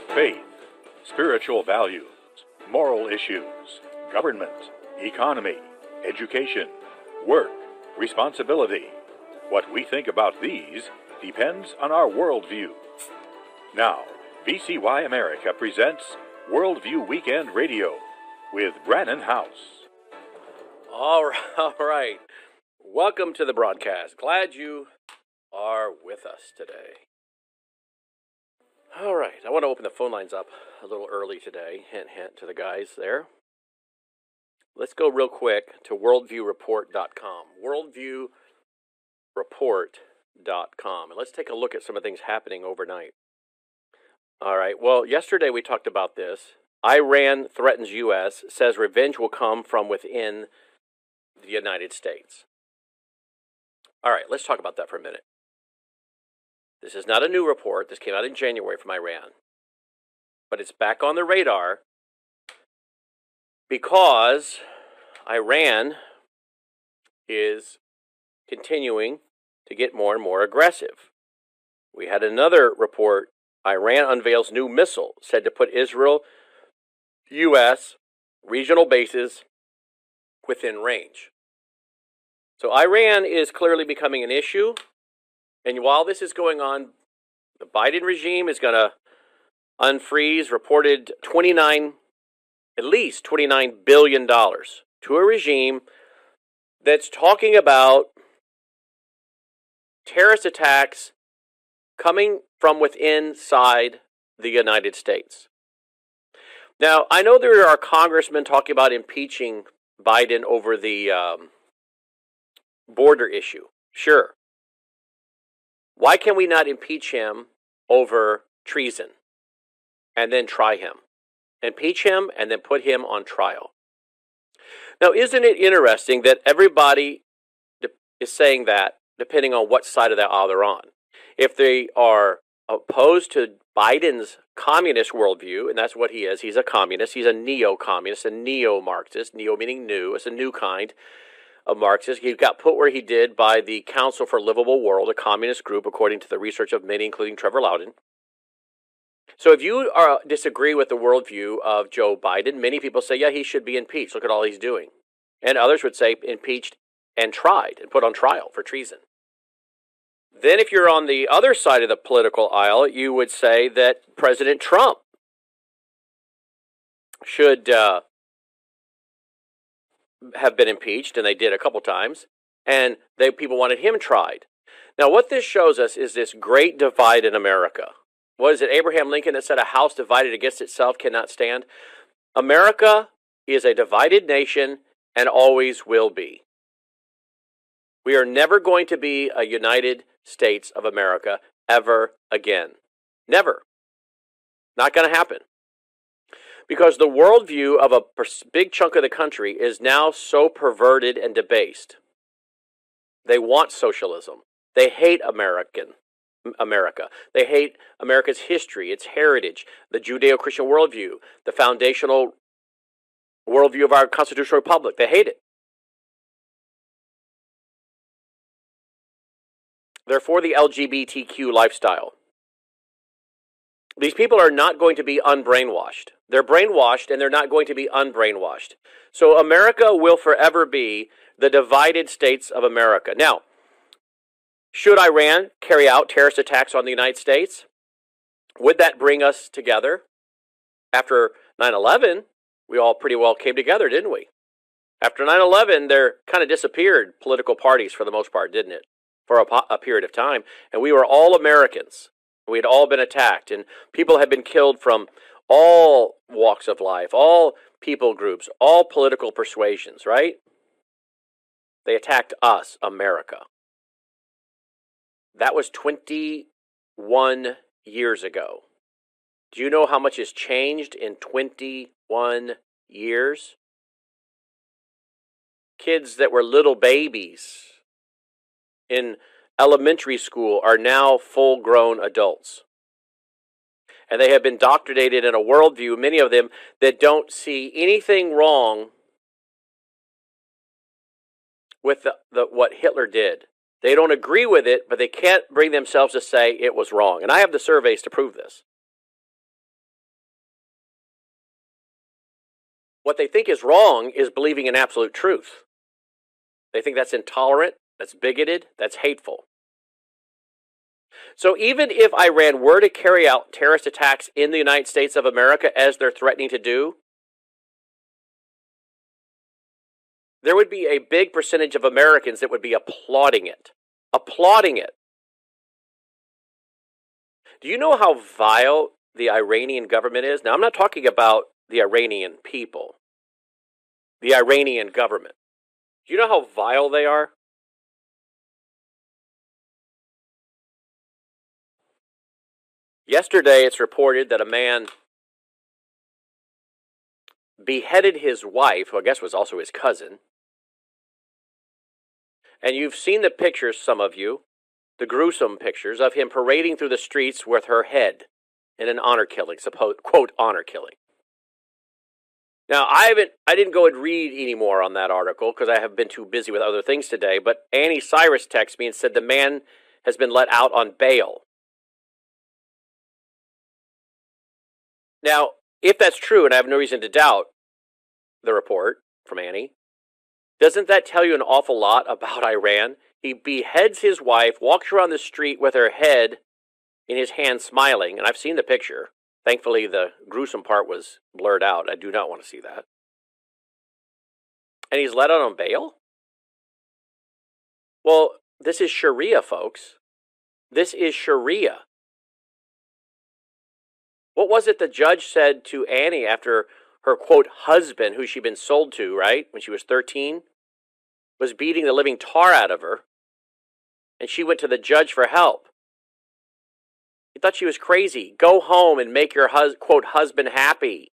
faith, spiritual values, moral issues, government, economy, education, work, responsibility. What we think about these depends on our worldview. Now, VCY America presents Worldview Weekend Radio with Brannon House. All right. Welcome to the broadcast. Glad you are with us today. All right. I want to open the phone lines up a little early today. Hint, hint to the guys there. Let's go real quick to worldviewreport.com. Worldviewreport.com. And let's take a look at some of the things happening overnight. All right. Well, yesterday we talked about this. Iran threatens U.S., says revenge will come from within the United States. All right, let's talk about that for a minute. This is not a new report. This came out in January from Iran. But it's back on the radar because Iran is continuing to get more and more aggressive. We had another report. Iran unveils new missile said to put Israel, U.S. regional bases within range. So Iran is clearly becoming an issue. And while this is going on, the Biden regime is going to unfreeze reported at least $29 billion to a regime that's talking about terrorist attacks coming from within inside the United States. Now, I know there are congressmen talking about impeaching Biden over the border issue. Sure. Why can we not impeach him over treason and then try him? Impeach him and then put him on trial. Now, isn't it interesting that everybody is saying that depending on what side of the aisle they're on? If they are opposed to Biden's communist worldview, and that's what he is, he's a communist, he's a neo-communist, a neo-Marxist, neo meaning new, it's a new kind of Marxist. He got put where he did by the Council for Livable World, a communist group, according to the research of many, including Trevor Loudon. So if you disagree with the worldview of Joe Biden, many people say, yeah, he should be impeached. Look at all he's doing. And others would say impeached and tried and put on trial for treason. Then if you're on the other side of the political aisle, you would say that President Trump should have been impeached, and they did a couple times, and people wanted him tried. Now, what this shows us is this great divide in America. What is it, Abraham Lincoln that said a house divided against itself cannot stand? America is a divided nation and always will be. We are never going to be a United States of America ever again. Never. Not going to happen. Because the worldview of a big chunk of the country is now so perverted and debased. They want socialism. They hate America. They hate America's history, its heritage, the Judeo-Christian worldview, the foundational worldview of our constitutional republic. They hate it. They're for the LGBTQ lifestyle. These people are not going to be unbrainwashed. They're brainwashed, and they're not going to be unbrainwashed. So America will forever be the divided states of America. Now, should Iran carry out terrorist attacks on the United States? Would that bring us together? After 9/11, we all pretty well came together, didn't we? After 9/11, there kind of disappeared political parties for the most part, didn't it? For a period of time. And we were all Americans. We had all been attacked, and people had been killed from all walks of life, all people groups, all political persuasions, right? They attacked us, America. That was 21 years ago. Do you know how much has changed in 21 years? Kids that were little babies in elementary school are now full-grown adults. And they have been indoctrinated in a worldview, many of them, that don't see anything wrong with what Hitler did. They don't agree with it, but they can't bring themselves to say it was wrong. And I have the surveys to prove this. what they think is wrong is believing in absolute truth. They think that's intolerant, that's bigoted, that's hateful. So even if Iran were to carry out terrorist attacks in the United States of America, as they're threatening to do, there would be a big percentage of Americans that would be applauding it. Applauding it. Do you know how vile the Iranian government is? Now, I'm not talking about the Iranian people. The Iranian government. Do you know how vile they are? Yesterday, it's reported that a man beheaded his wife, who I guess was also his cousin. And you've seen the pictures, some of you, the gruesome pictures of him parading through the streets with her head in an honor killing, quote, honor killing. Now, I didn't go and read any more on that article because I have been too busy with other things today, but Annie Cyrus texted me and said the man has been let out on bail. Now, if that's true, and I have no reason to doubt the report from Annie, doesn't that tell you an awful lot about Iran? He beheads his wife, walks around the street with her head in his hand smiling, and I've seen the picture. Thankfully, the gruesome part was blurred out. I do not want to see that. And he's let out on bail? Well, this is Sharia, folks. This is Sharia. What was it the judge said to Annie after her, quote, husband, who she'd been sold to, right, when she was 13, was beating the living tar out of her, and she went to the judge for help? He thought she was crazy. Go home and make your, quote, husband happy.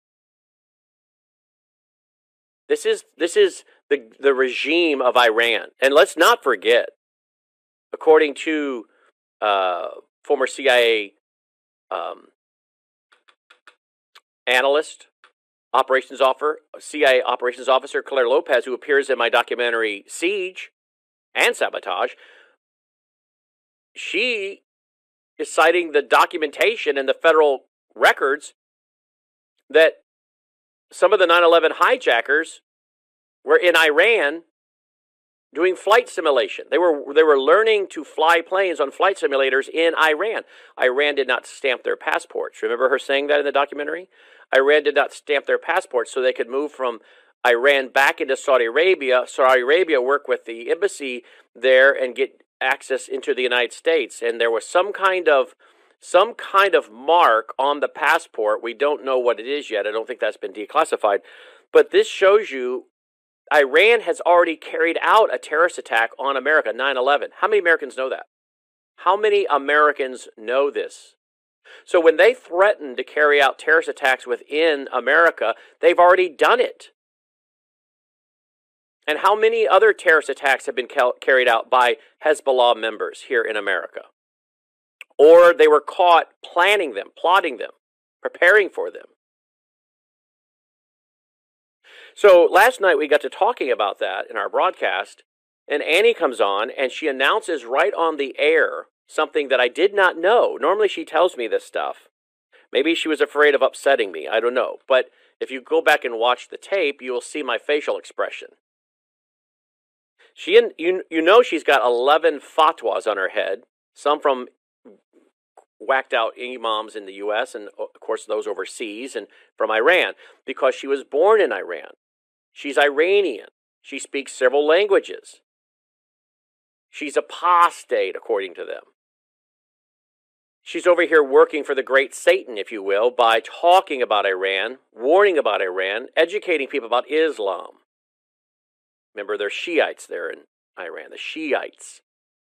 This is the regime of Iran. And let's not forget, according to former CIA analyst, CIA operations officer Claire Lopez, who appears in my documentary Siege and Sabotage, she is citing the documentation and the federal records that some of the 9/11 hijackers were in Iran doing flight simulation. They were learning to fly planes on flight simulators in Iran. Iran did not stamp their passports. Remember her saying that in the documentary? Iran did not stamp their passports so they could move from Iran back into Saudi Arabia. Saudi Arabia worked with the embassy there and get access into the United States. And there was some kind of mark on the passport. We don't know what it is yet. I don't think that's been declassified. But this shows you Iran has already carried out a terrorist attack on America, 9/11. How many Americans know that? How many Americans know this? So when they threaten to carry out terrorist attacks within America, they've already done it. And how many other terrorist attacks have been carried out by Hezbollah members here in America? Or they were caught planning them, plotting them, preparing for them. So last night we got to talking about that in our broadcast, and Annie comes on and she announces right on the air something that I did not know. Normally she tells me this stuff. Maybe she was afraid of upsetting me. I don't know. But if you go back and watch the tape, you will see my facial expression. You know she's got 11 fatwas on her head, some from whacked out imams in the U.S. and, of course, those overseas and from Iran, because she was born in Iran. She's Iranian. She speaks several languages. She's apostate, according to them. She's over here working for the great Satan, if you will, by talking about Iran, warning about Iran, educating people about Islam. Remember, they're Shiites there in Iran, the Shiites.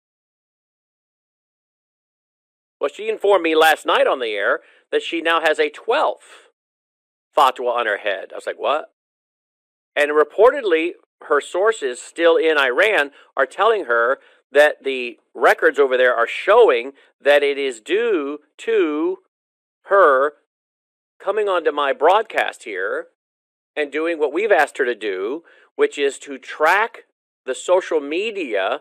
Well, she informed me last night on the air that she now has a 12th fatwa on her head. I was like, what? And reportedly, her sources still in Iran are telling her that the records over there are showing that it is due to her coming onto my broadcast here and doing what we've asked her to do, which is to track the social media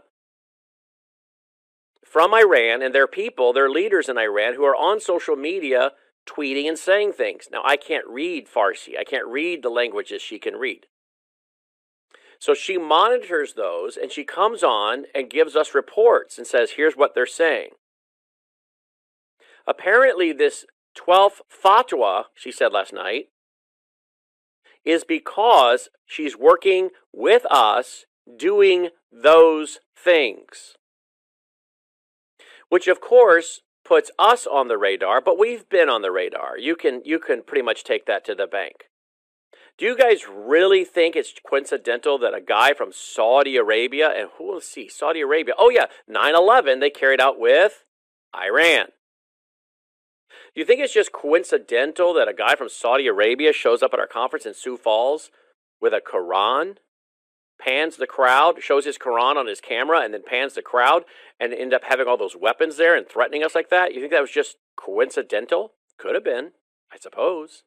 from Iran and their people, their leaders in Iran, who are on social media tweeting and saying things. Now, I can't read Farsi. I can't read the languages she can read. So she monitors those, and she comes on and gives us reports and says, here's what they're saying. Apparently, this 12th fatwa, she said last night, is because she's working with us doing those things. Which, of course, puts us on the radar, but we've been on the radar. You can pretty much take that to the bank. Do you guys really think it's coincidental that a guy from Saudi Arabia, and who will see Saudi Arabia? Oh yeah, 9/11 they carried out with Iran. Do you think it's just coincidental that a guy from Saudi Arabia shows up at our conference in Sioux Falls with a Quran, pans the crowd, shows his Quran on his camera, and then pans the crowd, and end up having all those weapons there and threatening us like that? You think that was just coincidental? Could have been, I suppose.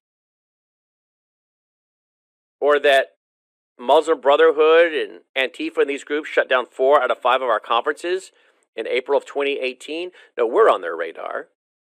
Or that Muslim Brotherhood and Antifa and these groups shut down 4 out of 5 of our conferences in April of 2018? No, we're on their radar.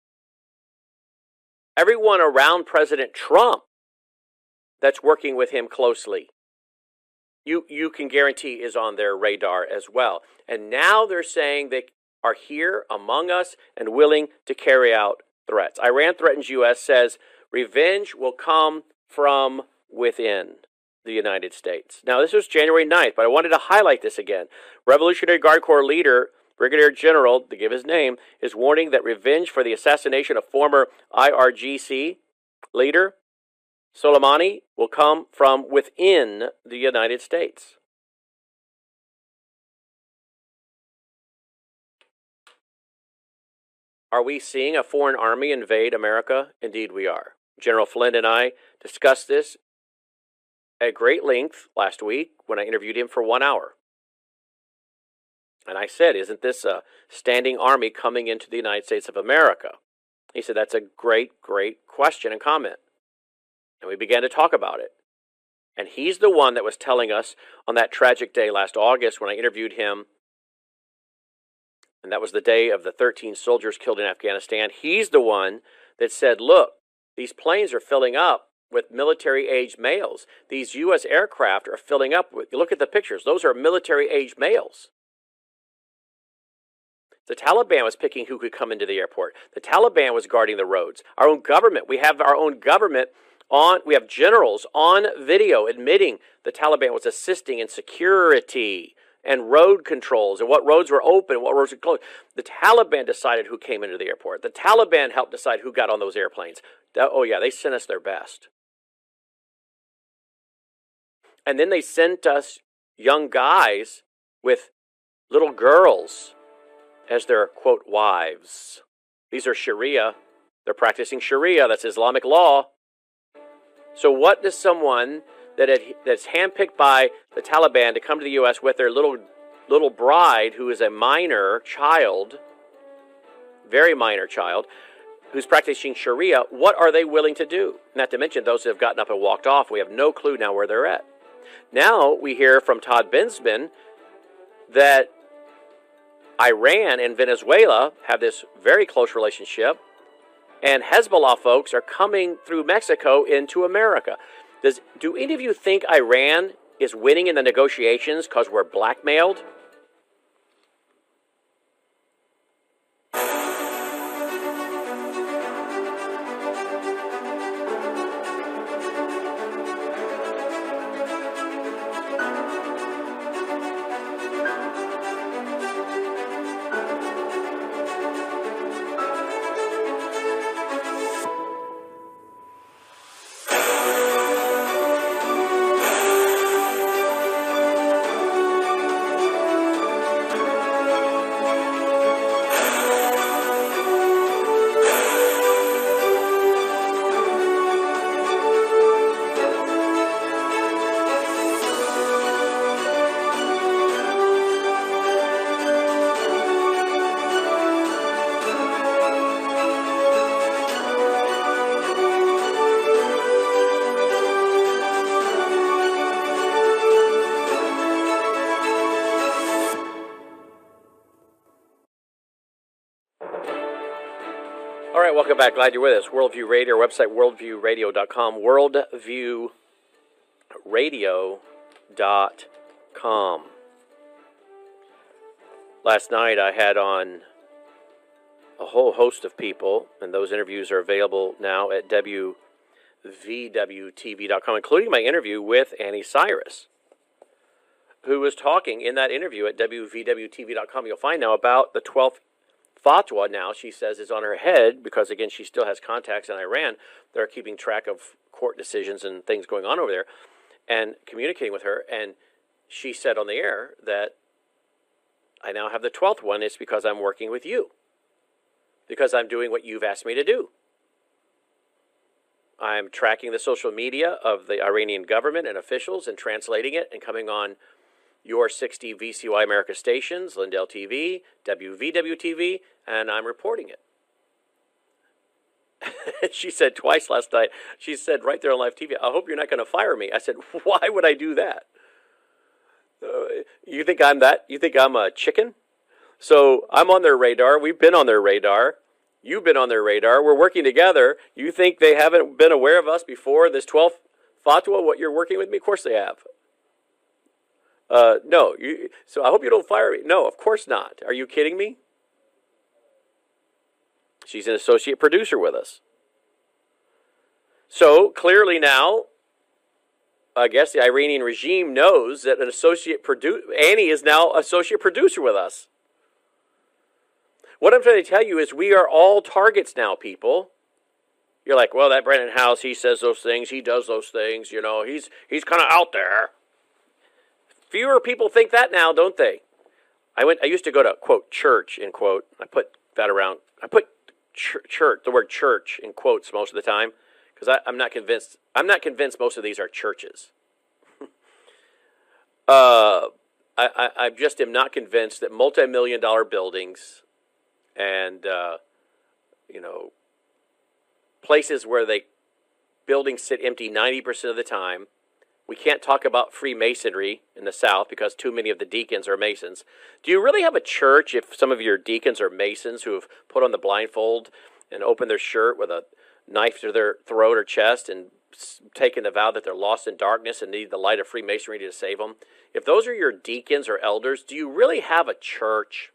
Everyone around President Trump that's working with him closely, you can guarantee is on their radar as well. And now they're saying they are here among us and willing to carry out threats. Iran threatens U.S., says revenge will come from within the United States. Now, this was January 9th, but I wanted to highlight this again. Revolutionary Guard Corps leader, Brigadier General, to give his name, is warning that revenge for the assassination of former IRGC leader Soleimani will come from within the United States. Are we seeing a foreign army invade America? Indeed we are. General Flynn and I discussed this at great length last week when I interviewed him for 1 hour. And I said, isn't this a standing army coming into the United States of America? He said, that's a great, great question and comment. And we began to talk about it. And he's the one that was telling us on that tragic day last August when I interviewed him, and that was the day of the 13 soldiers killed in Afghanistan. He's the one that said, look, these planes are filling up with military-aged males. These U.S. aircraft are filling up with, look at the pictures, those are military-aged males. The Taliban was picking who could come into the airport. The Taliban was guarding the roads. Our own government, we have our own government on, we have generals on video admitting the Taliban was assisting in security and road controls and what roads were open and what roads were closed. The Taliban decided who came into the airport. The Taliban helped decide who got on those airplanes. Oh yeah, they sent us their best. And then they sent us young guys with little girls as their, quote, wives. These are Sharia. They're practicing Sharia. That's Islamic law. So what does someone that's handpicked by the Taliban to come to the U.S. with their little bride, who is a minor child, very minor child, who's practicing Sharia, what are they willing to do? Not to mention those that have gotten up and walked off. We have no clue now where they're at. Now we hear from Todd Bensman that Iran and Venezuela have this very close relationship, and Hezbollah folks are coming through Mexico into America. Do any of you think Iran is winning in the negotiations because we're blackmailed? All right, welcome back. Glad you're with us. Worldview Radio, our website, worldviewradio.com, worldviewradio.com. Last night I had on host of people, and those interviews are available now at WVWTV.com, including my interview with Annie Cyrus, who was talking in that interview at WVWTV.com. You'll find now about the 12th fatwa now, she says, is on her head because, again, she still has contacts in Iran. They're keeping track of court decisions and things going on over there and communicating with her. And she said on the air that I now have the 12th one. It's because I'm working with you, because I'm doing what you've asked me to do. I'm tracking the social media of the Iranian government and officials and translating it and coming on your 60 VCY America stations, Lindell TV, WVW-TV, and I'm reporting it. She said twice last night, she said right there on live TV, I hope you're not going to fire me. I said, why would I do that? You think I'm that? You think I'm a chicken? So I'm on their radar. We've been on their radar. You've been on their radar. We're working together. You think they haven't been aware of us before this 12th fatwa, what you're working with me? Of course they have. No. So I hope you don't fire me. No, of course not. Are you kidding me? She's an associate producer with us. So clearly now, I guess the Iranian regime knows that Annie is now associate producer with us. What I'm trying to tell you is we are all targets now, people. You're like, well, that Brennan House, he says those things, he does those things, you know, he's kind of out there. Fewer people think that now, don't they? I used to go to, quote, church, end quote. I put that around. I put church, the word church in quotes most of the time because I'm not convinced. I'm not convinced most of these are churches. I just am not convinced that multi-million-dollar buildings and, places where buildings sit empty 90% of the time. We can't talk about Freemasonry in the South because too many of the deacons are Masons. Do you really have a church if some of your deacons are Masons who have put on the blindfold and opened their shirt with a knife to their throat or chest and taken the vow that they're lost in darkness and need the light of Freemasonry to save them? If those are your deacons or elders, do you really have a church?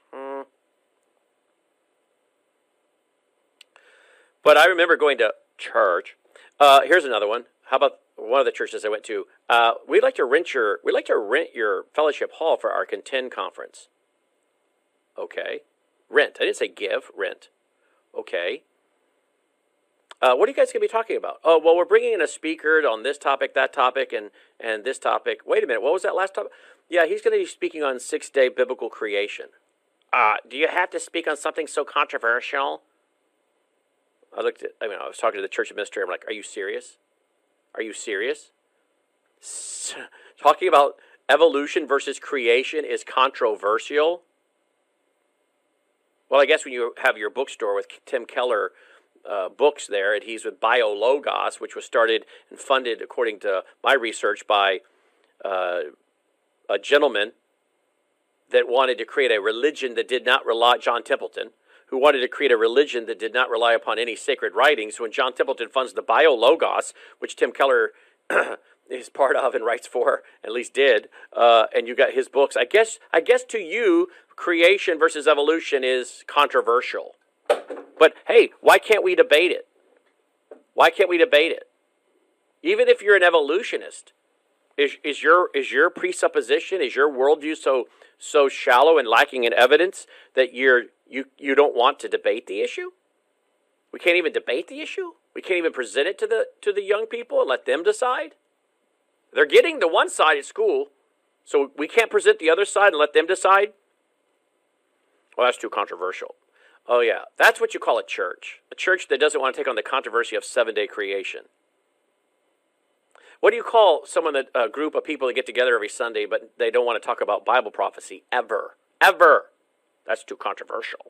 But I remember going to church. Here's another one. How about one of the churches I went to? We'd like to rent your fellowship hall for our Contend conference. Okay, rent. I didn't say give. Rent. Okay. What are you guys going to be talking about? Oh, well, we're bringing in a speaker on this topic, that topic, and this topic. Wait a minute. What was that last topic? Yeah, he's going to be speaking on 6-day biblical creation. Do you have to speak on something so controversial? I was talking to the church administrator. I'm like, are you serious? Are you serious? Talking about evolution versus creation is controversial? Well, I guess when you have your bookstore with Tim Keller books there, and he's with BioLogos, which was started and funded, according to my research, by a gentleman that wanted to create a religion that did not rely, John Templeton, who wanted to create a religion that did not rely upon any sacred writings. When John Templeton funds the BioLogos, which Tim Keller is part of and writes for, at least did, and you got his books. I guess to you, creation versus evolution is controversial. But hey, why can't we debate it? Why can't we debate it? Even if you're an evolutionist, is your presupposition, is your worldview so shallow and lacking in evidence that you don't want to debate the issue? We can't even debate the issue? We can't even present it to the young people and let them decide? They're getting the one side at school, so we can't present the other side and let them decide? Well, that's too controversial. Oh yeah, that's what you call a church. A church that doesn't want to take on the controversy of 7-day creation. What do you call a group of people that get together every Sunday, but they don't want to talk about Bible prophecy ever? Ever. That's too controversial.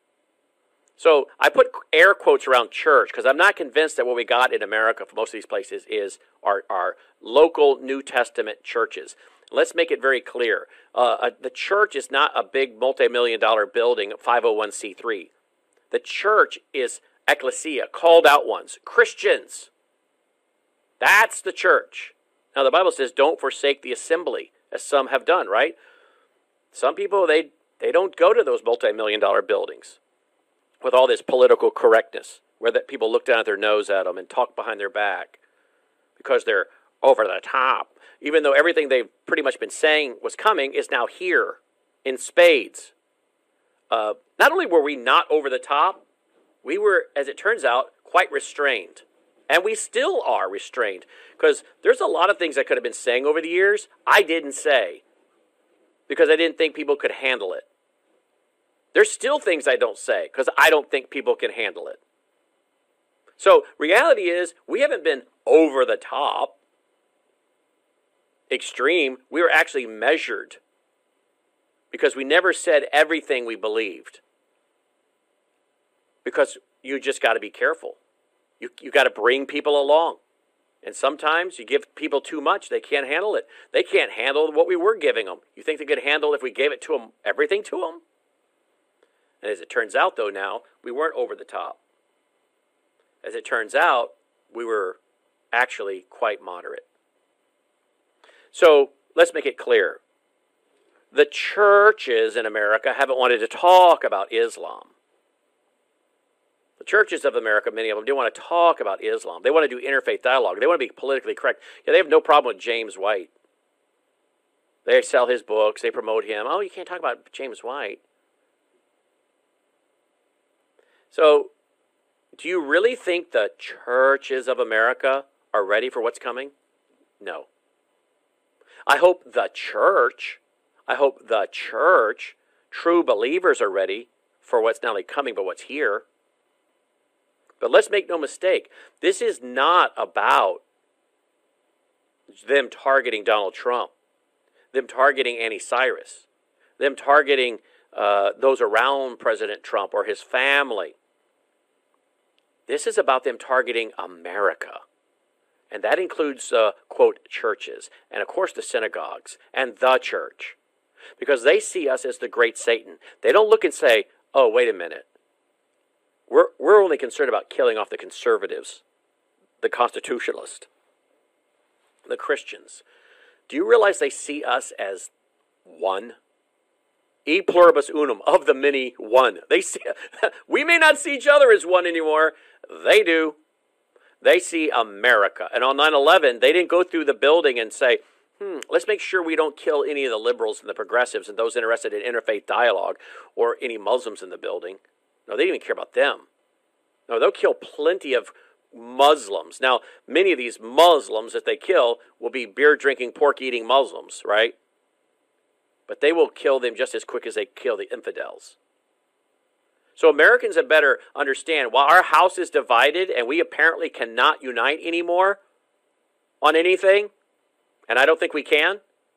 So I put air quotes around church because I'm not convinced that what we got in America for most of these places is our local New Testament churches. Let's make it very clear. The church is not a big multi-million-dollar building, 501c3. The church is ecclesia, called out ones, Christians. That's the church. Now the Bible says don't forsake the assembly, as some have done, right? Some people, they don't go to those multi-million-dollar buildings with all this political correctness, where that people look down at their nose at them and talk behind their back because they're over the top. Even though everything they've pretty much been saying was coming is now here in spades. Not only were we not over the top, we were, as it turns out, quite restrained. And we still are restrained. Because there's a lot of things I could have been saying over the years I didn't say. Because I didn't think people could handle it. There's still things I don't say because I don't think people can handle it. So reality is we haven't been over the top, extreme. We were actually measured because we never said everything we believed. Because you just got to be careful. You got to bring people along. And sometimes you give people too much. They can't handle it. They can't handle what we were giving them. You think they could handle if we gave it to them, everything to them? And as it turns out, though, now, we weren't over the top. As it turns out, we were actually quite moderate. So let's make it clear. The churches in America haven't wanted to talk about Islam. The churches of America, many of them, don't want to talk about Islam. They want to do interfaith dialogue. They want to be politically correct. Yeah, they have no problem with James White. They sell his books. They promote him. Oh, you can't talk about James White. So, do you really think the churches of America are ready for what's coming? No. I hope the church, true believers are ready for what's not only coming, but what's here. But let's make no mistake, this is not about them targeting Donald Trump, them targeting Annie Cyrus, them targeting those around President Trump or his family. This is about them targeting America. And that includes, quote, churches, and of course the synagogues, and the church. Because they see us as the great Satan. They don't look and say, oh, wait a minute. We're only concerned about killing off the conservatives, the constitutionalists, the Christians. Do you realize they see us as one? E pluribus unum, of the many, one. They see, we may not see each other as one anymore. They do. They see America. And on 9/11, they didn't go through the building and say, let's make sure we don't kill any of the liberals and the progressives and those interested in interfaith dialogue or any Muslims in the building. No, they didn't even care about them. No, they'll kill plenty of Muslims. Now, many of these Muslims that they kill will be beer-drinking, pork-eating Muslims, right? But they will kill them just as quick as they kill the infidels. So Americans had better understand, while our house is divided and we apparently cannot unite anymore on anything, and I don't think we can,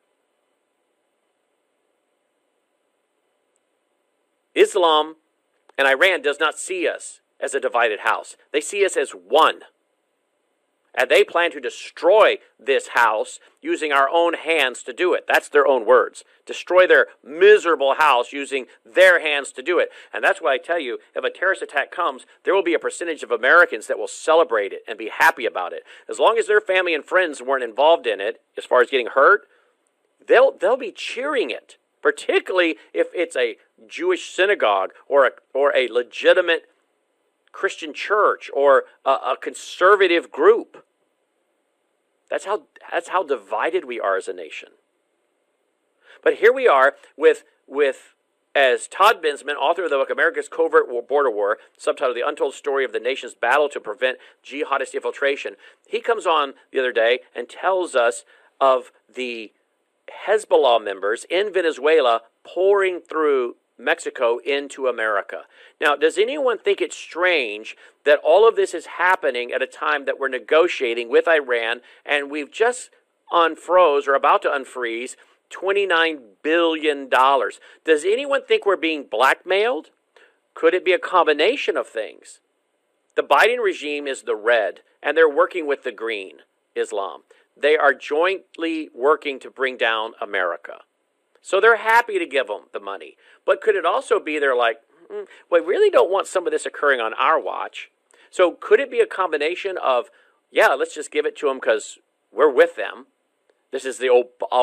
Islam and Iran does not see us as a divided house. They see us as one. And they plan to destroy this house using our own hands to do it. That's their own words. Destroy their miserable house using their hands to do it. And that's why I tell you, if a terrorist attack comes, there will be a percentage of Americans that will celebrate it and be happy about it. As long as their family and friends weren't involved in it, as far as getting hurt, they'll be cheering it. Particularly if it's a Jewish synagogue or a legitimate Christian church or a conservative group. That's how divided we are as a nation. But here we are with as Todd Bensman, author of the book America's Covert Border War, subtitled The Untold Story of the Nation's Battle to Prevent Jihadist Infiltration. He comes on the other day and tells us of the Hezbollah members in Venezuela pouring through Mexico into America. Now, does anyone think it's strange that all of this is happening at a time that we're negotiating with Iran and we've just unfroze or about to unfreeze $29 billion? Does anyone think we're being blackmailed? Could it be a combination of things? The Biden regime is the red, and they're working with the green, Islam. They are jointly working to bring down America. So they're happy to give them the money. But could it also be they're like, we really don't want some of this occurring on our watch. So could it be a combination of, yeah, let's just give it to them because we're with them. This is the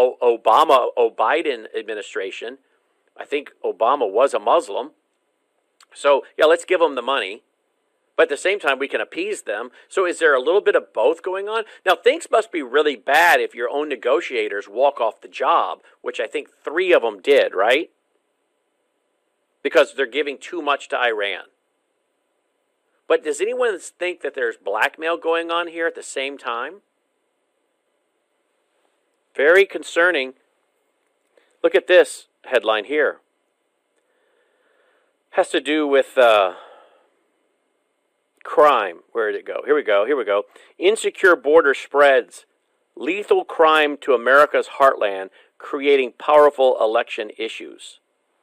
Biden administration. I think Obama was a Muslim. So, yeah, let's give them the money. But at the same time, we can appease them. So is there a little bit of both going on? Now, things must be really bad if your own negotiators walk off the job, which I think 3 of them did, right? Because they're giving too much to Iran. But does anyone think that there's blackmail going on here at the same time? Very concerning. Look at this headline here. Has to do with crime. Where did it go? Here we go. Insecure border spreads. Lethal crime to America's heartland, creating powerful election issues.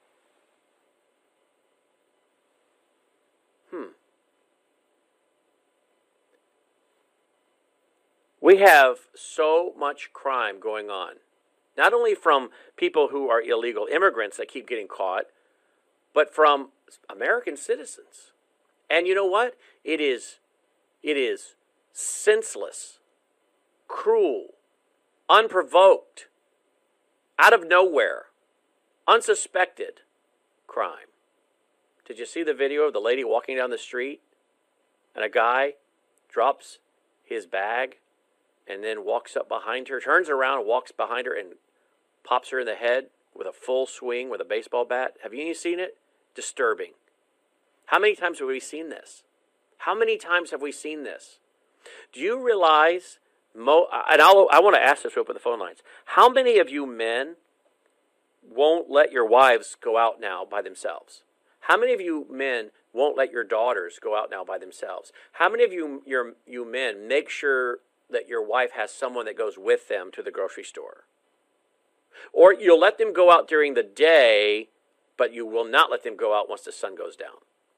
We have so much crime going on. Not only from people who are illegal immigrants that keep getting caught, but from American citizens. And you know what? It is senseless, cruel, unprovoked, out of nowhere, unsuspected crime. Did you see the video of the lady walking down the street and a guy drops his bag and then walks up behind her, turns around, walks behind her and pops her in the head with a full swing with a baseball bat? Have you seen it? Disturbing. How many times have we seen this? How many times have we seen this? Do you realize, and I want to ask this, open the phone lines. How many of you men won't let your wives go out now by themselves? How many of you men won't let your daughters go out now by themselves? How many of you men make sure that your wife has someone that goes with them to the grocery store? Or you'll let them go out during the day, but you will not let them go out once the sun goes down.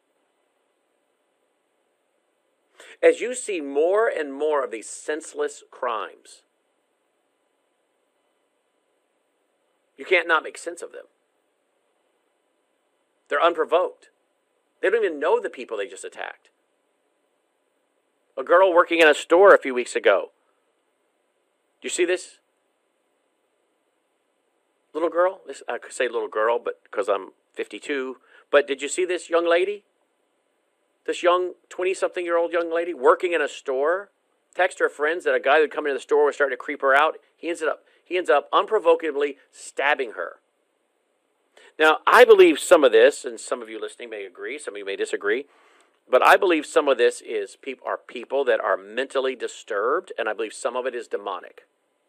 As you see more and more of these senseless crimes, you can't not make sense of them. They're unprovoked. They don't even know the people they just attacked. A girl working in a store a few weeks ago. Do you see this? Little girl? I could say little girl, but because I'm 52. But did you see this young lady? This young 20-something-year-old young lady working in a store? Text her friends that a guy that would come into the store was starting to creep her out. He ends up unprovokedly stabbing her. Now, I believe some of this, and some of you listening may agree, some of you may disagree, but I believe some of this is people that are mentally disturbed, and I believe some of it is demonic.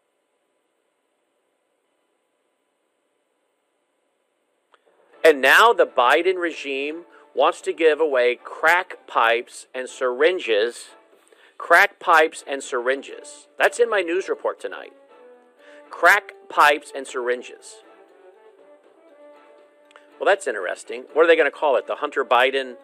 And now the Biden regime wants to give away crack pipes and syringes. Crack pipes and syringes. That's in my news report tonight. Crack pipes and syringes. Well, that's interesting. What are they going to call it? The Hunter Biden,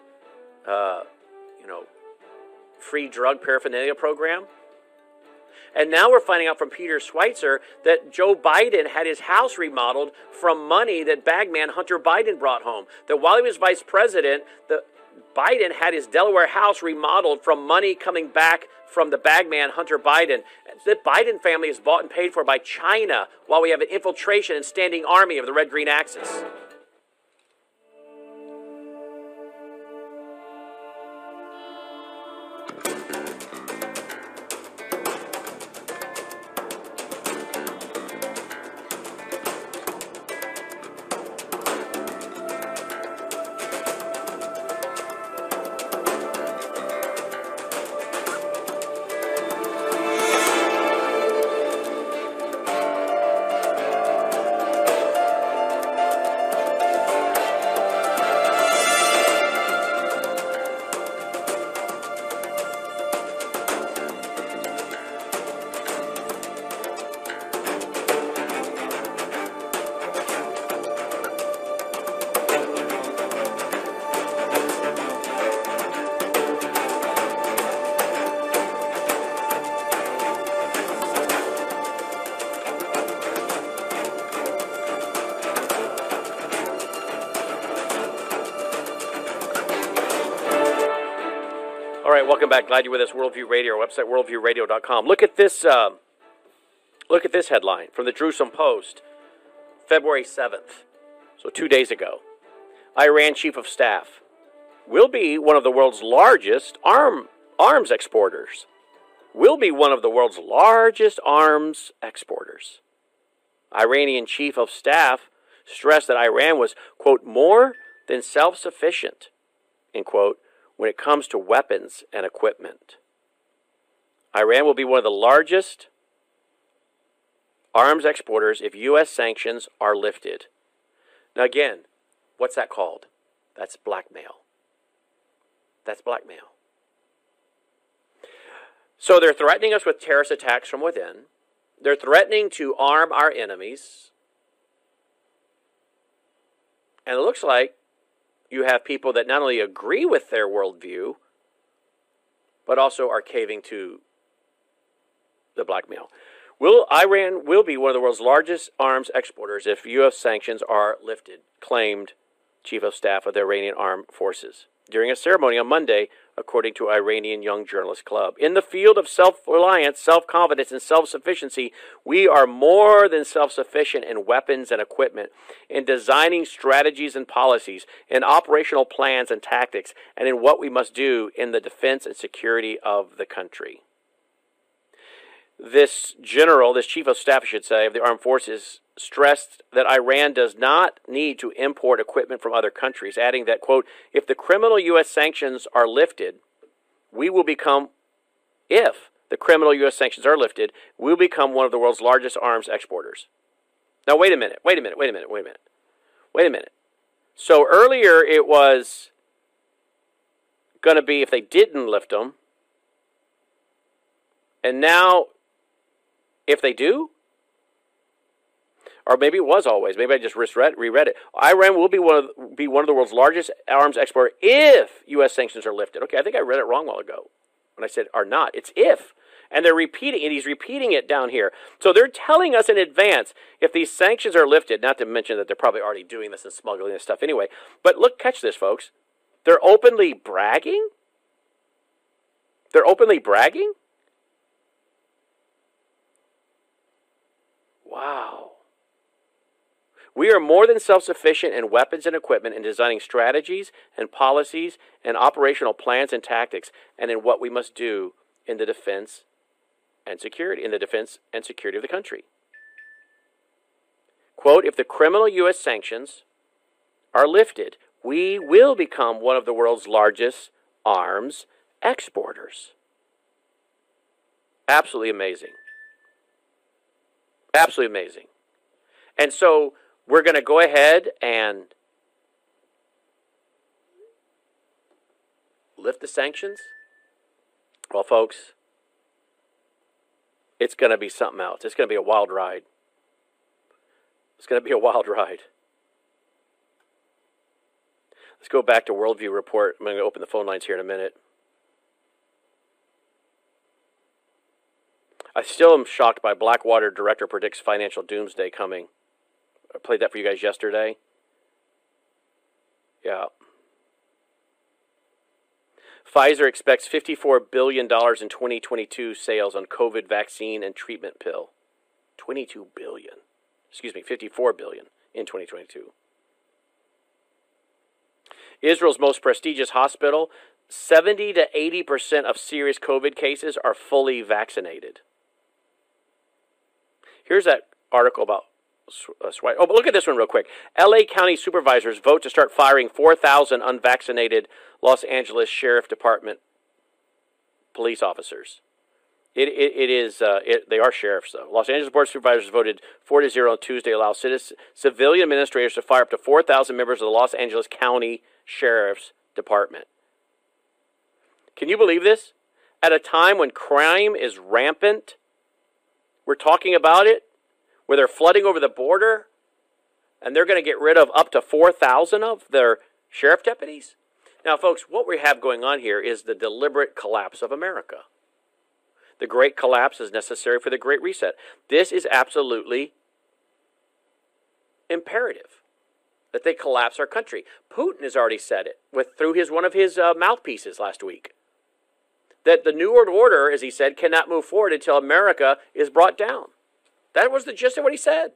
free drug paraphernalia program? And now we're finding out from Peter Schweitzer that Joe Biden had his house remodeled from money that bagman Hunter Biden brought home. That while he was vice president, Biden had his Delaware house remodeled from money coming back from the bagman Hunter Biden. The Biden family is bought and paid for by China while we have an infiltration and standing army of the Red-Green Axis. All right, welcome back. Glad you're with us. Worldview Radio, our website, worldviewradio.com. Look at this headline from the Jerusalem Post, February 7th, so 2 days ago. Iran Chief of Staff will be one of the world's largest arms exporters. Will be one of the world's largest arms exporters. Iranian Chief of Staff stressed that Iran was, quote, more than self-sufficient, end quote, when it comes to weapons and equipment. Iran will be one of the largest arms exporters if U.S. sanctions are lifted. Now again, what's that called? That's blackmail. That's blackmail. So they're threatening us with terrorist attacks from within. They're threatening to arm our enemies. And it looks like you have people that not only agree with their worldview, but also are caving to the blackmail. Iran will be one of the world's largest arms exporters if U.S. sanctions are lifted, claimed Chief of Staff of the Iranian Armed Forces during a ceremony on Monday, according to Iranian Young Journalists Club. In the field of self-reliance, self-confidence, and self-sufficiency, we are more than self-sufficient in weapons and equipment, in designing strategies and policies, in operational plans and tactics, and in what we must do in the defense and security of the country. This chief of staff, I should say, of the armed forces, stressed that Iran does not need to import equipment from other countries, adding that, quote, if the criminal U.S. sanctions are lifted, we will become one of the world's largest arms exporters. Now, wait a minute. So earlier it was going to be if they didn't lift them, and now if they do? Or maybe it was always. Maybe I just reread it. Iran will be one of the world's largest arms exporter if U.S. sanctions are lifted. Okay, I think I read it wrong a while ago when I said are not. It's if. And they're repeating it. He's repeating it down here. So they're telling us in advance if these sanctions are lifted, not to mention that they're probably already doing this and smuggling this stuff anyway. But look, catch this, folks. They're openly bragging? They're openly bragging? Wow. We are more than self-sufficient in weapons and equipment, in designing strategies and policies and operational plans and tactics, and in what we must do in the defense and security of the country. Quote, if the criminal U.S. sanctions are lifted, we will become one of the world's largest arms exporters. Absolutely amazing. Absolutely amazing. And so we're going to go ahead and lift the sanctions. Well, folks, it's going to be something else. It's going to be a wild ride. It's going to be a wild ride. Let's go back to Worldview Report. I'm going to open the phone lines here in a minute. I still am shocked by Blackwater director predicts financial doomsday coming. I played that for you guys yesterday. Yeah. Pfizer expects $54 billion in 2022 sales on COVID vaccine and treatment pill. $54 billion in 2022. Israel's most prestigious hospital, 70 to 80% of serious COVID cases are fully vaccinated. Here's that article about swine. Oh, but look at this one real quick. L.A. County supervisors vote to start firing 4,000 unvaccinated Los Angeles Sheriff Department police officers. They are sheriffs, though. Los Angeles Board of Supervisors voted 4-0 on Tuesday, allow civilian administrators to fire up to 4,000 members of the Los Angeles County Sheriff's Department. Can you believe this? At a time when crime is rampant, we're talking about it, where they're flooding over the border, and they're going to get rid of up to 4,000 of their sheriff deputies? Now, folks, what we have going on here is the deliberate collapse of America. The Great Collapse is necessary for the Great Reset. This is absolutely imperative that they collapse our country. Putin has already said it through one of his mouthpieces last week. that the New World Order, as he said, cannot move forward until America is brought down. That was the gist of what he said.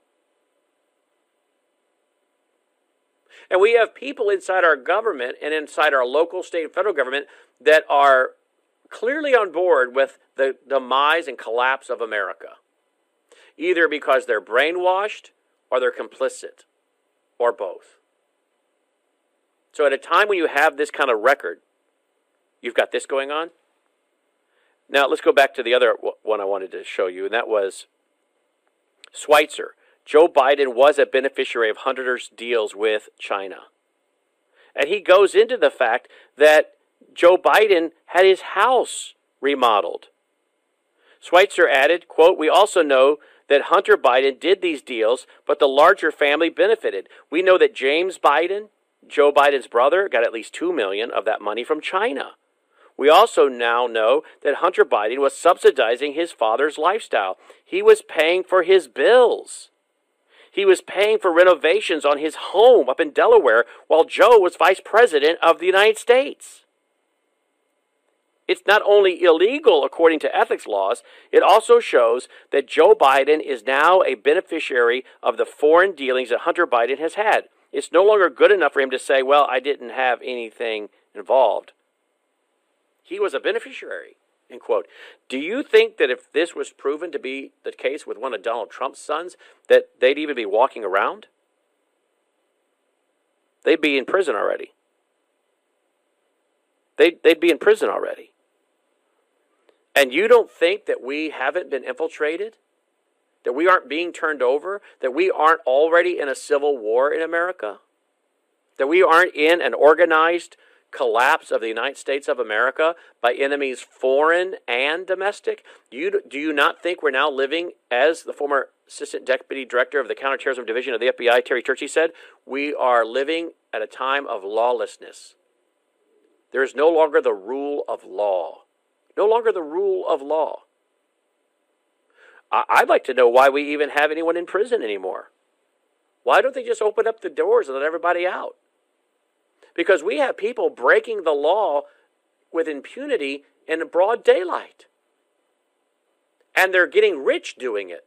And we have people inside our government and inside our local, state, and federal government that are clearly on board with the demise and collapse of America, either because they're brainwashed or they're complicit, or both. So at a time when you have this kind of record, you've got this going on. Now let's go back to the other one I wanted to show you, and that was Schweitzer. Joe Biden was a beneficiary of Hunter's deals with China. And he goes into the fact that Joe Biden had his house remodeled. Schweitzer added, quote, "We also know that Hunter Biden did these deals, but the larger family benefited. We know that James Biden, Joe Biden's brother, got at least $2 million of that money from China. We also now know that Hunter Biden was subsidizing his father's lifestyle. He was paying for his bills. He was paying for renovations on his home up in Delaware while Joe was vice president of the United States. It's not only illegal according to ethics laws, it also shows that Joe Biden is now a beneficiary of the foreign dealings that Hunter Biden has had. It's no longer good enough for him to say, well, I didn't have anything involved. He was a beneficiary, end quote. Do you think that if this was proven to be the case with one of Donald Trump's sons, that they'd even be walking around? They'd be in prison already. They'd be in prison already. And you don't think that we haven't been infiltrated? That we aren't being turned over? That we aren't already in a civil war in America? That we aren't in an organized collapse of the United States of America by enemies foreign and domestic? Do you not think we're now living, as the former Assistant Deputy Director of the Counterterrorism Division of the FBI, Terry Turchie, said, we are living at a time of lawlessness. There is no longer the rule of law. No longer the rule of law. I'd like to know why we even have anyone in prison anymore. Why don't they just open up the doors and let everybody out? Because we have people breaking the law with impunity in broad daylight. And they're getting rich doing it.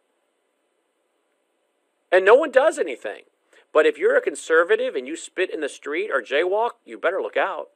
And no one does anything. But if you're a conservative and you spit in the street or jaywalk, you better look out.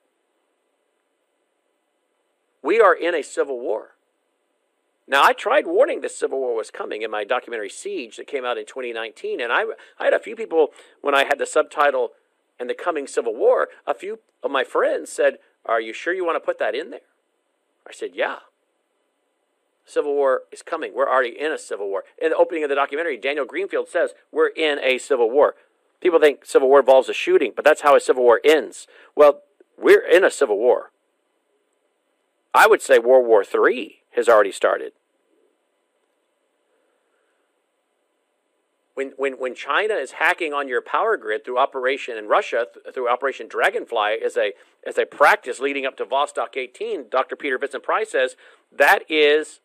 We are in a civil war. Now, I tried warning this civil war was coming in my documentary Siege that came out in 2019. And I had a few people, when I had the subtitle, "And the Coming Civil War," a few of my friends said, "Are you sure you want to put that in there?" I said, yeah. Civil war is coming. We're already in a civil war. In the opening of the documentary, Daniel Greenfield says, we're in a civil war. People think civil war involves a shooting, but that's how a civil war ends. Well, we're in a civil war. I would say World War III has already started. When China is hacking on your power grid through Operation, in Russia, through Operation Dragonfly, as a practice leading up to Vostok 18, Dr. Peter Vincent Price says that is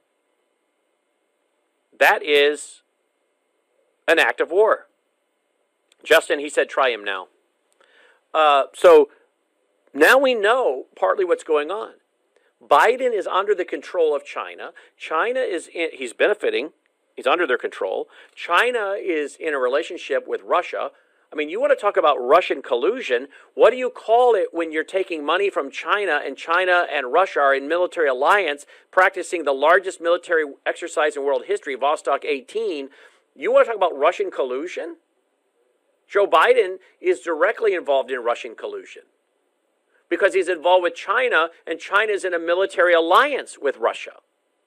an act of war. Justin, he said, try him now. So now we know partly what's going on. Biden is under the control of China. He's benefiting. He's under their control. China is in a relationship with Russia. I mean, you want to talk about Russian collusion. What do you call it when you're taking money from China and Russia are in military alliance, practicing the largest military exercise in world history, Vostok 18? You want to talk about Russian collusion? Joe Biden is directly involved in Russian collusion because he's involved with China, and China is in a military alliance with Russia.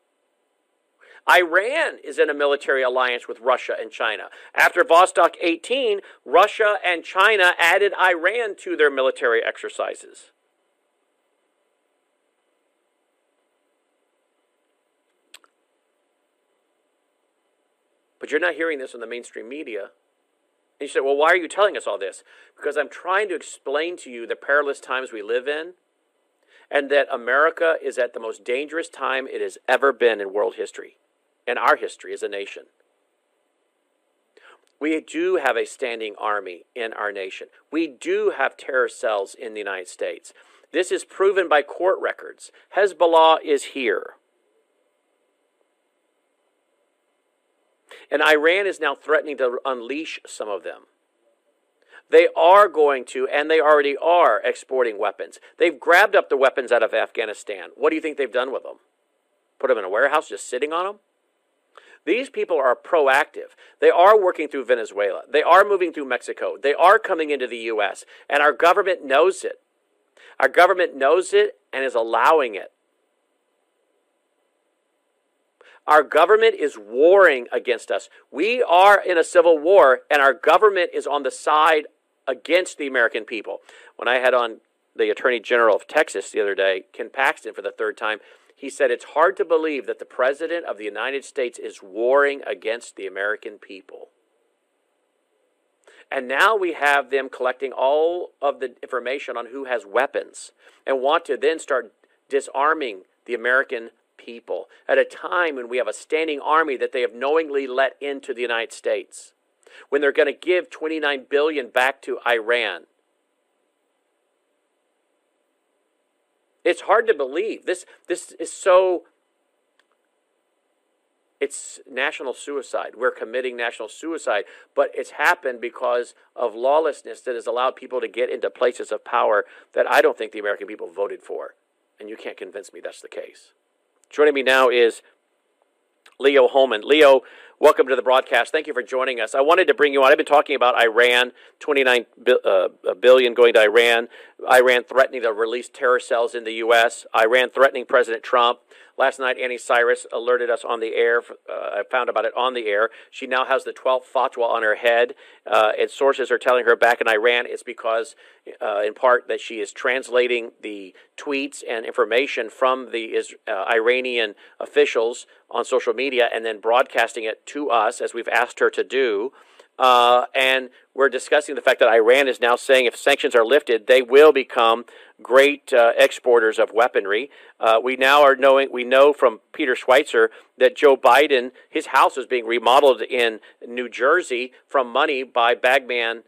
Iran is in a military alliance with Russia and China. After Vostok 18, Russia and China added Iran to their military exercises. But you're not hearing this in the mainstream media. And you say, well, why are you telling us all this? Because I'm trying to explain to you the perilous times we live in, and that America is at the most dangerous time it has ever been in world history. In our history as a nation. We do have a standing army in our nation. We do have terror cells in the United States. This is proven by court records. Hezbollah is here. And Iran is now threatening to unleash some of them. They are going to, and they already are, exporting weapons. They've grabbed up the weapons out of Afghanistan. What do you think they've done with them? Put them in a warehouse just sitting on them? These people are proactive. They are working through Venezuela. They are moving through Mexico. They are coming into the U.S. And our government knows it. Our government knows it and is allowing it. Our government is warring against us. We are in a civil war, and our government is on the side against the American people. When I had on the Attorney General of Texas the other day, Ken Paxton, for the third time, he said it's hard to believe that the President of the United States is warring against the American people. And now we have them collecting all of the information on who has weapons and want to then start disarming the American people at a time when we have a standing army that they have knowingly let into the United States, when they're going to give $29 billion back to Iran. It's hard to believe. This is so... It's national suicide. We're committing national suicide, but it's happened because of lawlessness that has allowed people to get into places of power that I don't think the American people voted for. And you can't convince me that's the case. Joining me now is Leo Hohmann. Leo, welcome to the broadcast. Thank you for joining us. I wanted to bring you on. I've been talking about Iran, $29 billion going to Iran, Iran threatening to release terror cells in the U.S., Iran threatening President Trump. Last night, Annie Cyrus alerted us on the air. I found about it on the air. She now has the 12th fatwa on her head. And sources are telling her back in Iran it's because, in part, that she is translating the tweets and information from the Iranian officials on social media and then broadcasting it to us, as we've asked her to do. And we're discussing the fact that Iran is now saying if sanctions are lifted, they will become great exporters of weaponry. We know from Peter Schweitzer that Joe Biden, his house is being remodeled in New Jersey from money by bagman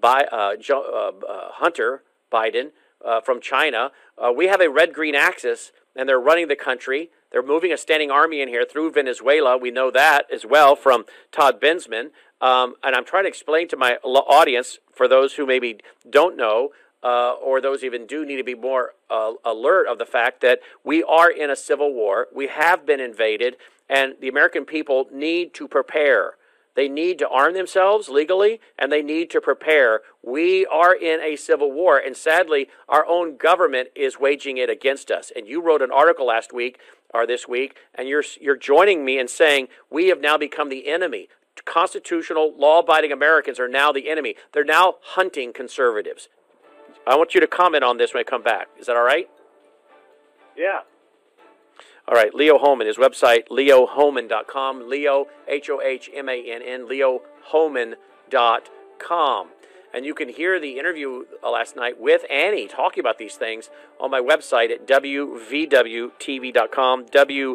Hunter Biden from China. We have a red-green axis, and they're running the country. They're moving a standing army in here through Venezuela. We know that as well from Todd Bensman. And I'm trying to explain to my audience, for those who maybe don't know, or those even do need to be more alert of the fact that we are in a civil war. We have been invaded, and the American people need to prepare. They need to arm themselves legally, and they need to prepare. We are in a civil war, and sadly, our own government is waging it against us. And you wrote an article last week, or this week, and you're joining me in saying we have now become the enemy. Constitutional, law-abiding Americans are now the enemy. They're now hunting conservatives. I want you to comment on this when I come back. Is that all right? Yeah. All right, Leo Hohmann, his website, leohohmann.com, Leo, H-O-H-M-A-N-N, leohohmann.com. And you can hear the interview last night with Annie talking about these things on my website at wvwtv.com,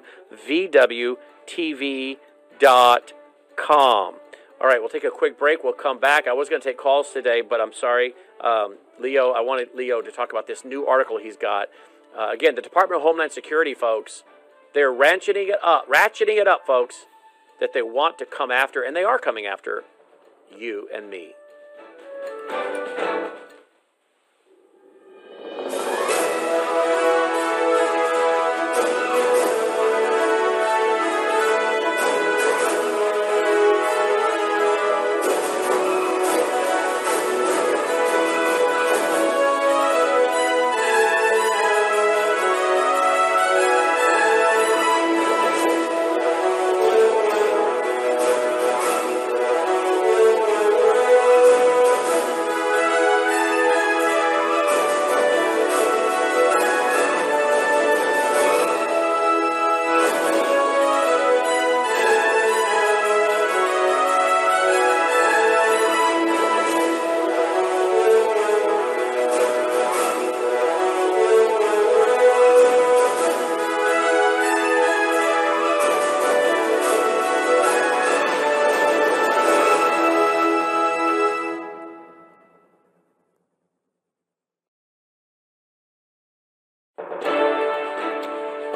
wvwtv.com. All right, we'll take a quick break. We'll come back. I was going to take calls today, but I'm sorry. Leo, I wanted Leo to talk about this new article he's got. Again, the Department of Homeland Security, folks, they're ratcheting it up, folks, that they want to come after, and they are coming after you and me.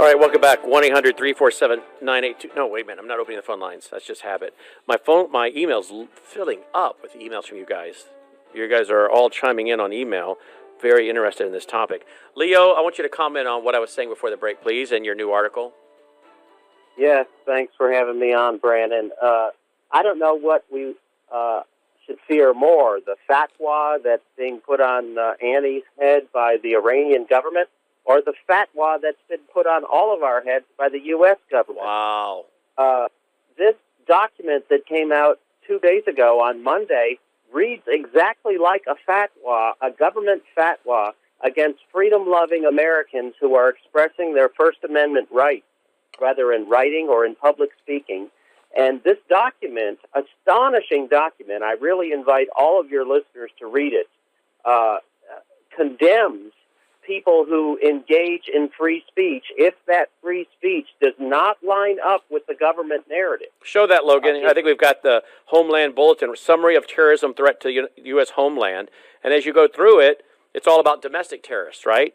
All right, welcome back. 1-800-347-9822. No, wait a minute. I'm not opening the phone lines. That's just habit. My email's filling up with emails from you guys. You guys are all chiming in on email. Very interested in this topic. Leo, I want you to comment on what I was saying before the break, please, and your new article. Yes, thanks for having me on, Brandon. I don't know what we should fear more, the fatwa that's being put on Annie's head by the Iranian government, or the fatwa that's been put on all of our heads by the U.S. government. Wow. This document that came out 2 days ago on Monday reads exactly like a fatwa, a government fatwa against freedom-loving Americans who are expressing their First Amendment rights, whether in writing or in public speaking. And this document, astonishing document, I really invite all of your listeners to read it, condemns people who engage in free speech if that free speech does not line up with the government narrative. Show that, Logan. I think we've got the Homeland Bulletin, Summary of Terrorism Threat to U.S. Homeland. And as you go through it, it's all about domestic terrorists, right?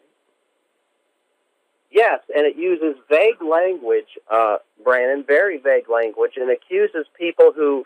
Yes, and it uses vague language, Brandon, very vague language, and accuses people who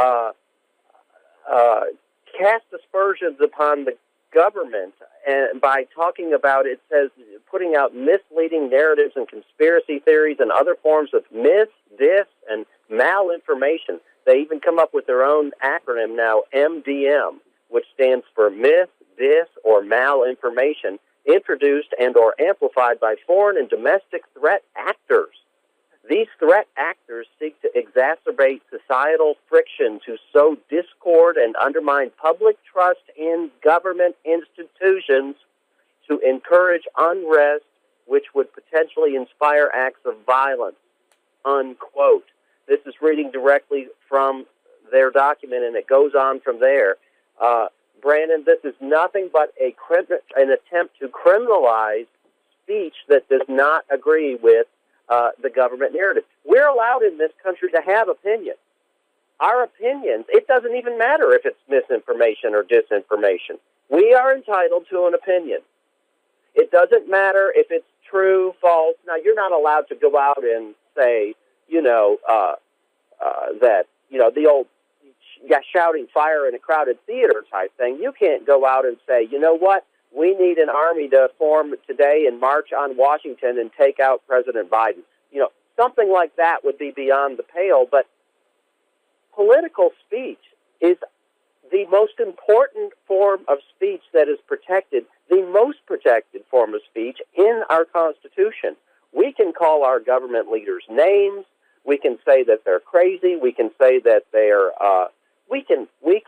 cast aspersions upon the government, and by talking about, it says, putting out misleading narratives and conspiracy theories and other forms of myth, dis, and malinformation. They even come up with their own acronym now, MDM, which stands for myth, dis, or malinformation, introduced and or amplified by foreign and domestic threat actors. These threat actors seek to exacerbate societal friction, to sow discord and undermine public trust in government institutions, to encourage unrest, which would potentially inspire acts of violence, unquote. This is reading directly from their document, and it goes on from there. Brandon, this is nothing but an attempt to criminalize speech that does not agree with the government narrative. We're allowed in this country to have opinions. Our opinions, it doesn't even matter if it's misinformation or disinformation. We are entitled to an opinion. It doesn't matter if it's true, false. Now, you're not allowed to go out and say, that, the old shouting fire in a crowded theater type thing. You can't go out and say, you know what, we need an army to form today and march on Washington and take out President Biden. Something like that would be beyond the pale, but political speech is the most important form of speech that is protected, the most protected form of speech in our Constitution. We can call our government leaders names. We can say that they're crazy. We can say that they're we can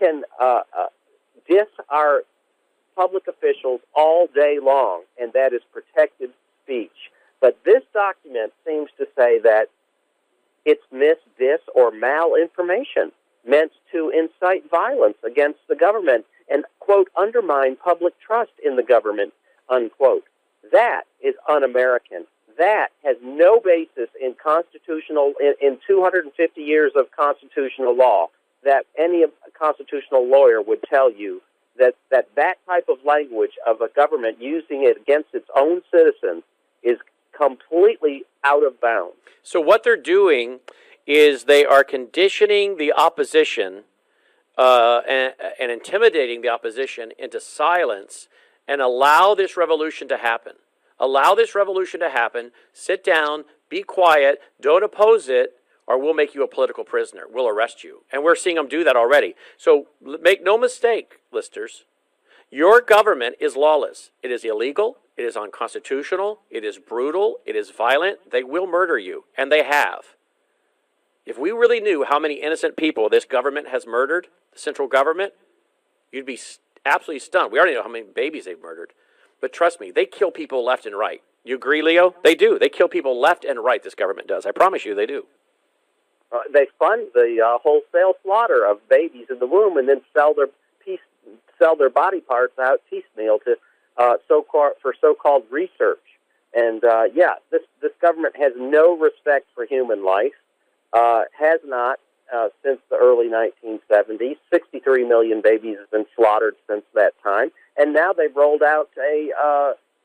diss our public officials all day long, and that is protected speech. But this document seems to say that it's dis, or malinformation meant to incite violence against the government and, quote, undermine public trust in the government, unquote. That is un-American. That has no basis in in 250 years of constitutional law, that any constitutional lawyer would tell you that type of language of a government using it against its own citizens is completely out of bounds. So what they're doing is they are conditioning the opposition and intimidating the opposition into silence and allow this revolution to happen. Allow this revolution to happen. Sit down, be quiet, don't oppose it, or we'll make you a political prisoner. We'll arrest you. And we're seeing them do that already. So make no mistake, listeners, your government is lawless. It is illegal. It is unconstitutional. It is brutal. It is violent. They will murder you, and they have. If we really knew how many innocent people this government has murdered, the central government, you'd be absolutely stunned. We already know how many babies they've murdered. But trust me, they kill people left and right. You agree, Leo? They do. They kill people left and right, this government does. I promise you they do. They fund the wholesale slaughter of babies in the womb and then sell their body parts out piecemeal to so-called research. And this government has no respect for human life. Has not since the early 1970s. 63 million babies have been slaughtered since that time, and now they've rolled out a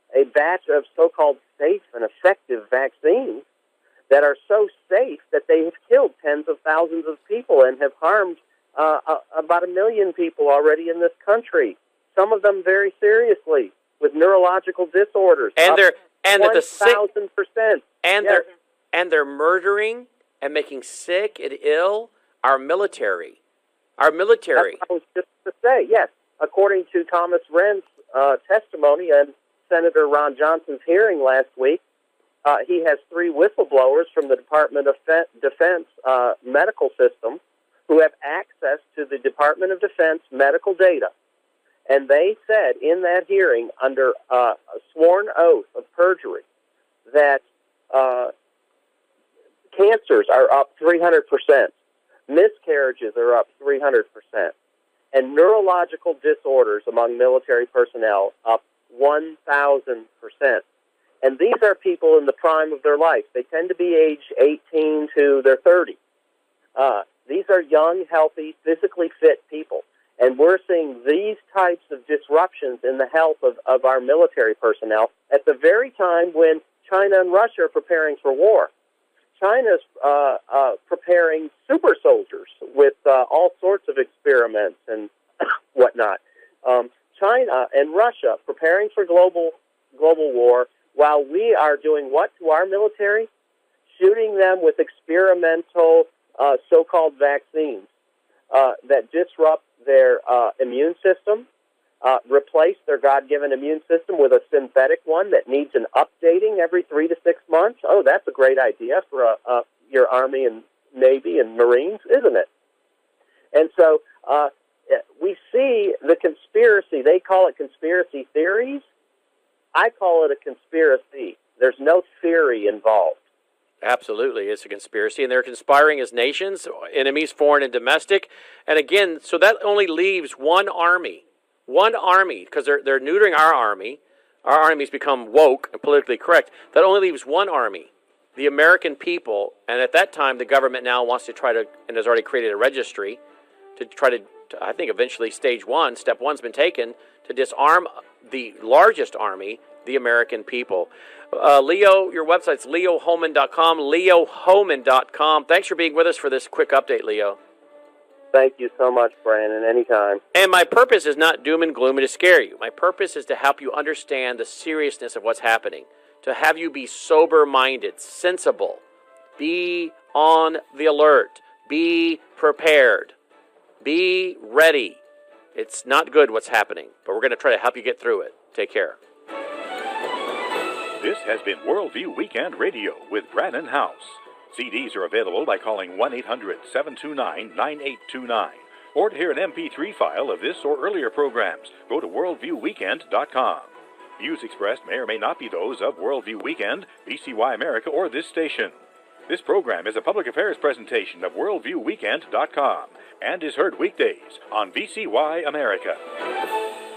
a batch of so-called safe and effective vaccines that are so safe that they have killed tens of thousands of people and have harmed about 1 million people already in this country. Some of them very seriously with neurological disorders. And they're the sick 1,000%. And they're murdering and making sick and ill our military. Our military. That's what I was just to say. Yes, according to Thomas Wren's testimony and Senator Ron Johnson's hearing last week, he has 3 whistleblowers from the Department of Defense medical system who have access to the Department of Defense medical data. And they said in that hearing, under a sworn oath of perjury, that cancers are up 300%, miscarriages are up 300%, and neurological disorders among military personnel up 1,000%. And these are people in the prime of their life. They tend to be age 18 to their 30. These are young, healthy, physically fit people. And we're seeing these types of disruptions in the health of our military personnel at the very time when China and Russia are preparing for war. China's preparing super soldiers with all sorts of experiments and whatnot. China and Russia preparing for global war, while we are doing what to our military? Shooting them with experimental so-called vaccines that disrupt their immune system, replace their God-given immune system with a synthetic one that needs an updating every 3 to 6 months. Oh, that's a great idea for your Army and Navy and Marines, isn't it? And so we see the conspiracy. They call it conspiracy theories. I call it a conspiracy. There's no theory involved. Absolutely. It's a conspiracy, and they're conspiring as nations, enemies, foreign and domestic. And again, so that only leaves one army, because they're neutering our army. Our army's become woke and politically correct. That only leaves one army, the American people. And at that time, the government now wants to try to, and has already created a registry, to try to I think eventually step one's been taken, to disarm the largest army, the American people. Leo, your website's leohohmann.com, leohohmann.com. Thanks for being with us for this quick update, Leo. Thank you so much, Brandon. Anytime. And my purpose is not doom and gloom and to scare you. My purpose is to help you understand the seriousness of what's happening, to have you be sober-minded, sensible, be on the alert, be prepared, be ready. It's not good what's happening, but we're going to try to help you get through it. Take care. This has been Worldview Weekend Radio with Brannon House. CDs are available by calling 1-800-729-9829. Or to hear an MP3 file of this or earlier programs, go to worldviewweekend.com. Views expressed may or may not be those of Worldview Weekend, VCY America, or this station. This program is a public affairs presentation of worldviewweekend.com and is heard weekdays on VCY America.